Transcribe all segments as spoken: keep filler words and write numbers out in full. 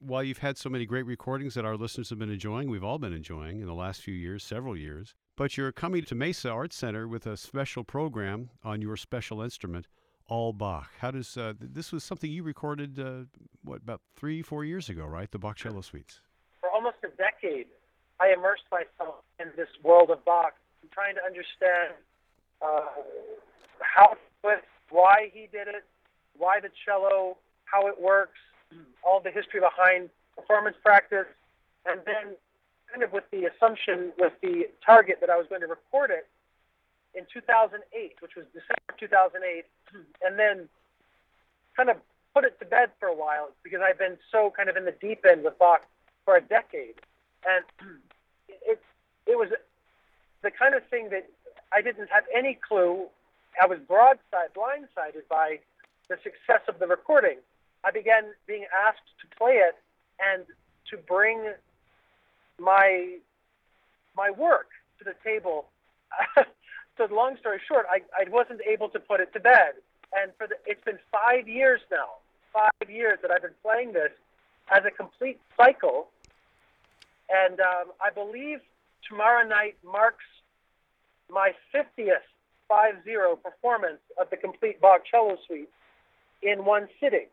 while you've had so many great recordings that our listeners have been enjoying, we've all been enjoying in the last few years, several years, but you're coming to Mesa Arts Center with a special program on your special instrument, all Bach. How does uh, this was something you recorded, uh, what, about three, four years ago, right? The Bach Cello Suites. For almost a decade, I immersed myself in this world of Bach, trying to understand uh, how, why he did it, why the cello, how it works, all the history behind performance practice, and then kind of with the assumption, with the target that I was going to record it in two thousand eight, which was December two thousand eight, and then kind of put it to bed for a while because I've been so kind of in the deep end with Bach for a decade. And it, it was the kind of thing that I didn't have any clue. I was broadside, blindsided by the success of the recording. I began being asked to play it and to bring my my work to the table. So long story short, I, I wasn't able to put it to bed. And for the, it's been five years now, five years that I've been playing this as a complete cycle. And um, I believe tomorrow night marks my fiftieth five zero performance of the complete Bach Cello Suite in one sitting.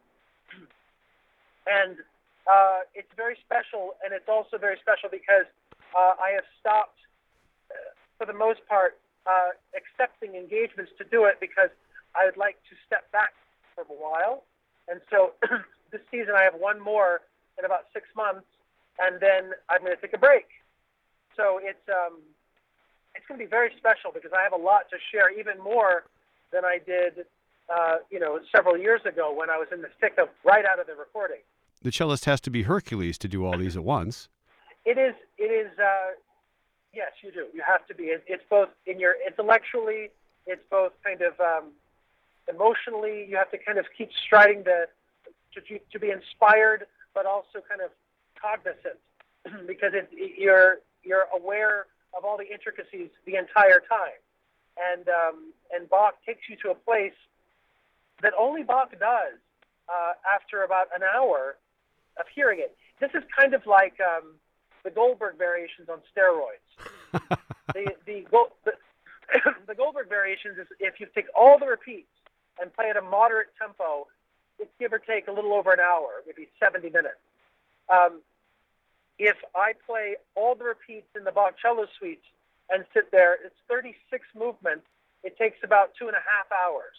And uh, it's very special, and it's also very special because uh, I have stopped, uh, for the most part, uh, accepting engagements to do it because I would like to step back for a while. And so this season I have one more in about six months, and then I'm going to take a break. So it's um, it's going to be very special because I have a lot to share, even more than I did, uh, you know, several years ago when I was in the thick of right out of the recording. The cellist has to be Hercules to do all these at once. It is. It is. Uh, yes, you do. You have to be. It, it's both in your intellectually. It's both kind of um, emotionally. You have to kind of keep striding the to to be inspired, but also kind of cognizant because it, you're you're aware of all the intricacies the entire time, and um, and Bach takes you to a place that only Bach does uh, after about an hour of hearing it. This is kind of like um, the Goldberg variations on steroids. the the, Go- the the Goldberg variations is if you take all the repeats and play at a moderate tempo, it's give or take a little over an hour, maybe seventy minutes. Um, if I play all the repeats in the Bach Cello Suites and sit there, it's thirty-six movements. It takes about two and a half hours.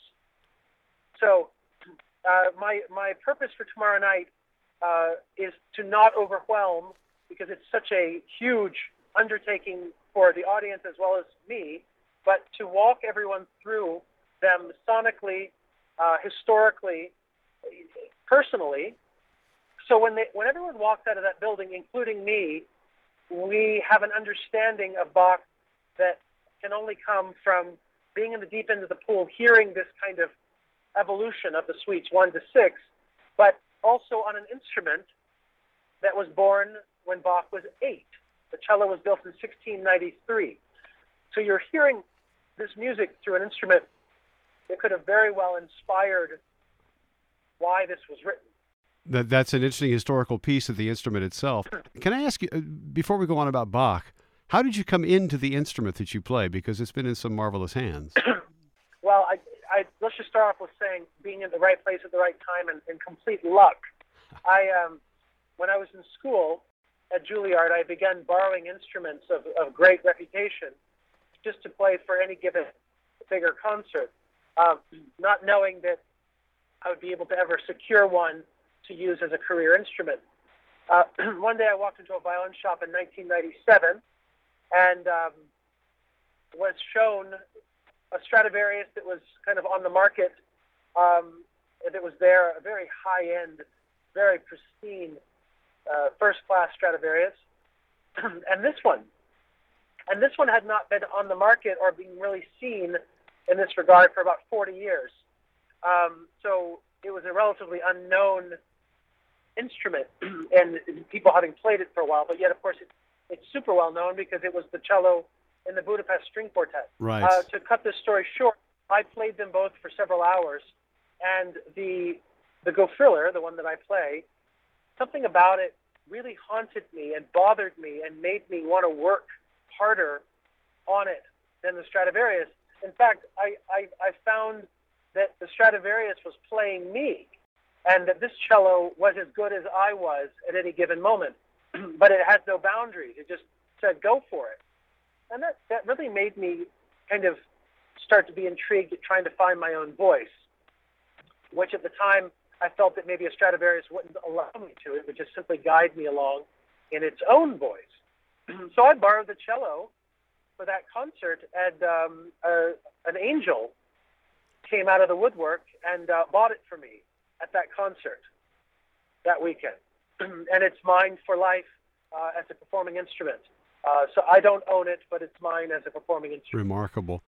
So uh, my my purpose for tomorrow night uh, is to not overwhelm, because it's such a huge undertaking for the audience as well as me, but to walk everyone through them sonically, uh, historically, personally. So when they, when everyone walks out of that building, including me, we have an understanding of Bach that can only come from being in the deep end of the pool, hearing this kind of evolution of the suites one to six, but also on an instrument that was born when Bach was eight. The cello was built in sixteen ninety-three. So you're hearing this music through an instrument that could have very well inspired why this was written. That That's an interesting historical piece of the instrument itself. Can I ask you, uh, before we go on about Bach, how did you come into the instrument that you play? Because it's been in some marvelous hands. Well, I, I, let's just start off with saying being in the right place at the right time and, and complete luck. I, um, when I was in school at Juilliard, I began borrowing instruments of, of great reputation just to play for any given bigger concert, uh, not knowing that I would be able to ever secure one to use as a career instrument. Uh, one day I walked into a violin shop in nineteen ninety-seven and um, was shown a Stradivarius that was kind of on the market, um, that was there, a very high-end, very pristine, uh, first-class Stradivarius, and this one. And this one had not been on the market or being really seen in this regard for about forty years. Um, so it was a relatively unknown instrument, and people having played it for a while, but yet, of course, it, it's super well known because it was the cello in the Budapest String Quartet. Right. Uh, to cut this story short, I played them both for several hours, and the the Go Friller, the one that I play, something about it really haunted me and bothered me and made me want to work harder on it than the Stradivarius. In fact, I, I, I found that the Stradivarius was playing me, and that this cello was as good as I was at any given moment. But it has no boundaries. It just said, go for it. And that, that really made me kind of start to be intrigued at trying to find my own voice, which at the time I felt that maybe a Stradivarius wouldn't allow me to. It would just simply guide me along in its own voice. So I borrowed the cello for that concert, and um, uh, an angel came out of the woodwork and uh, bought it for me at that concert that weekend. And it's mine for life uh, as a performing instrument. Uh, so I don't own it, but it's mine as a performing instrument. Remarkable.